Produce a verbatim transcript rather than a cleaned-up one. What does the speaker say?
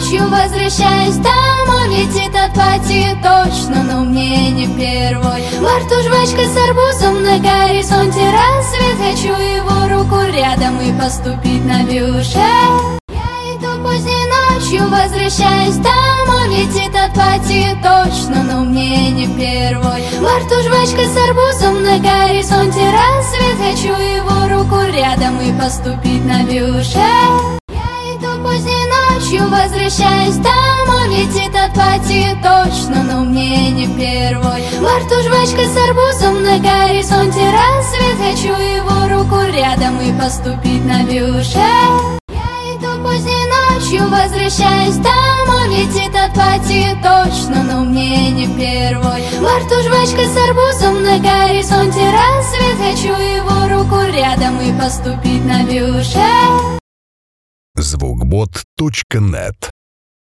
ночью возвращаюсь домой, летит от пати точно, но мне не первой. Во рту жвачка с арбузом, на горизонте рассвет. Хочу его руку рядом и поступить на бюджет. Я иду поздней ночью, возвращаюсь домой, летит от пати точно, но мне не первой. Во рту жвачка с арбузом, на горизонте рассвет. Хочу его руку рядом и поступить на бюджет. Поздней ночью возвращаюсь домой, летит от пати точно, но мне не первой. Во рту жвачка с арбузом, на горизонте рассвет. Хочу его руку рядом и поступить на бюджет. Я иду поздней ночью, возвращаюсь домой, летит от пати точно, но мне не первой. Во рту жвачка с арбузом, на горизонте рассвет. Хочу его руку рядом и поступить на бюджет. звукбот точка нет